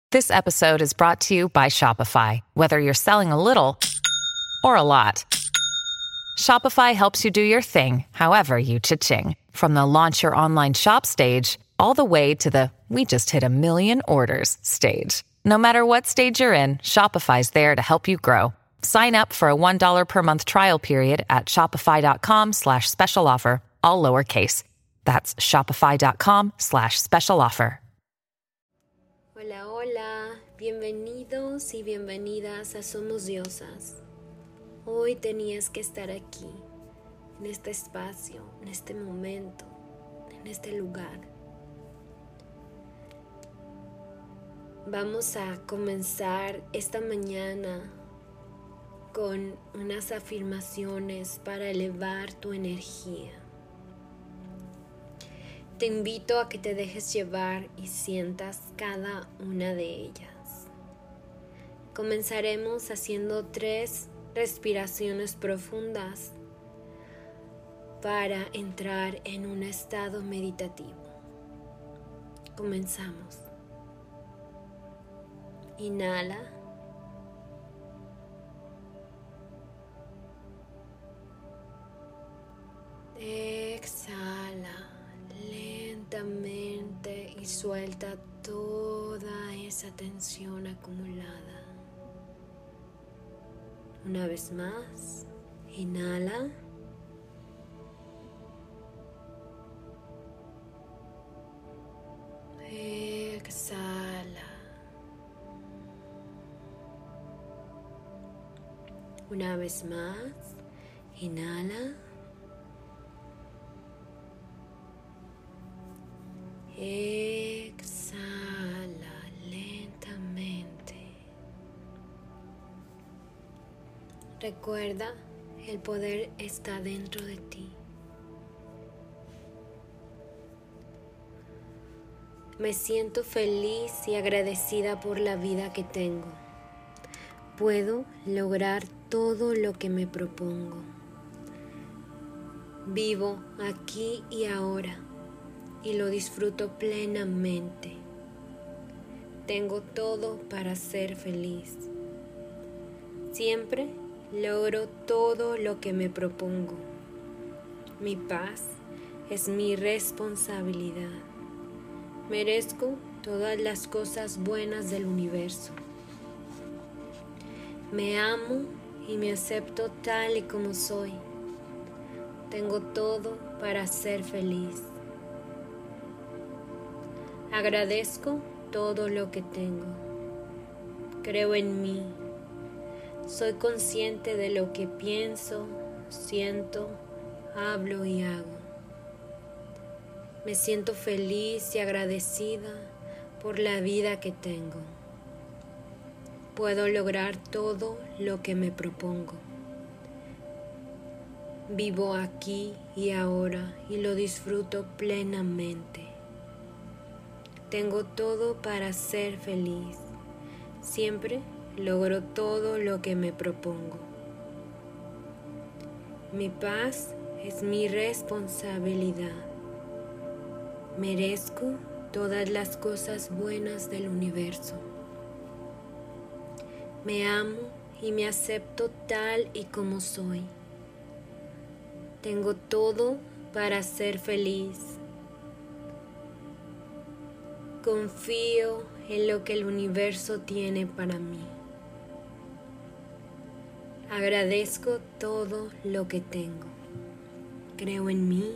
This episode is brought to you by Shopify. Whether you're selling a little or a lot, Shopify helps you do your thing, however you cha-ching. From the launch your online shop stage, all the way to the we just hit 1 million orders stage. No matter what stage you're in, Shopify's there to help you grow. Sign up for a $1 per month trial period at shopify.com/special offer, all lowercase. That's shopify.com/special offer. Hola, hola, bienvenidos y bienvenidas a Somos Diosas. Hoy tenías que estar aquí, en este espacio, en este momento, en este lugar. Vamos a comenzar esta mañana con unas afirmaciones para elevar tu energía. Te invito a que te dejes llevar y sientas cada una de ellas. Comenzaremos haciendo 3 respiraciones profundas para entrar en un estado meditativo. Comenzamos. Inhala. Exhala lentamente y suelta toda esa tensión acumulada. Una vez más, inhala. Exhala. Una vez más, inhala. Exhala lentamente. Recuerda, el poder está dentro de ti. Me siento feliz y agradecida por la vida que tengo. Puedo lograr todo lo que me propongo. Vivo aquí y ahora y lo disfruto plenamente. Tengo todo para ser feliz. Siempre logro todo lo que me propongo. Mi paz es mi responsabilidad. Merezco todas las cosas buenas del universo. Me amo y me acepto tal y como soy. Tengo todo para ser feliz. Agradezco todo lo que tengo. Creo en mí. Soy consciente de lo que pienso, siento, hablo y hago. Me siento feliz y agradecida por la vida que tengo. Puedo lograr todo lo que me propongo. Vivo aquí y ahora y lo disfruto plenamente. Tengo todo para ser feliz. Siempre logro todo lo que me propongo. Mi paz es mi responsabilidad. Merezco todas las cosas buenas del universo. Me amo y me acepto tal y como soy. Tengo todo para ser feliz. Confío en lo que el universo tiene para mí. Agradezco todo lo que tengo. Creo en mí.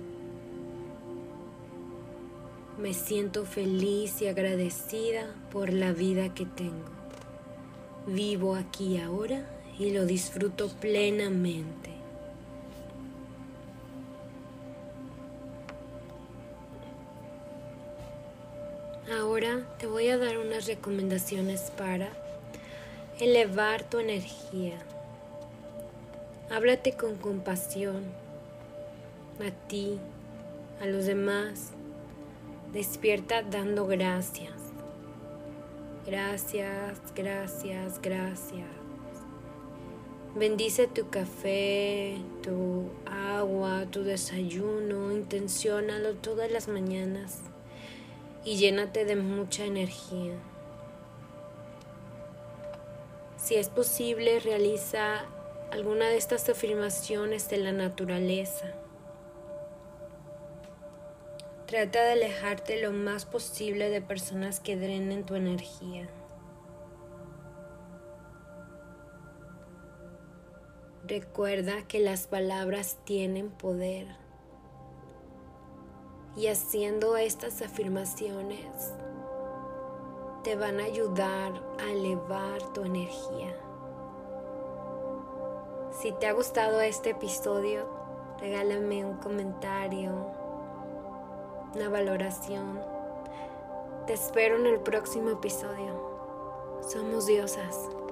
Me siento feliz y agradecida por la vida que tengo. Vivo aquí ahora y lo disfruto plenamente. Ahora te voy a dar unas recomendaciones para elevar tu energía. Háblate con compasión a ti, a los demás. Despierta dando gracias. Gracias, gracias, gracias. Bendice tu café, tu agua, tu desayuno. Intenciónalo todas las mañanas y llénate de mucha energía. Si es posible, realiza alguna de estas afirmaciones de la naturaleza. Trata de alejarte lo más posible de personas que drenen tu energía. Recuerda que las palabras tienen poder. Y haciendo estas afirmaciones te van a ayudar a elevar tu energía. Si te ha gustado este episodio, regálame un comentario, una valoración. Te espero en el próximo episodio. Somos diosas.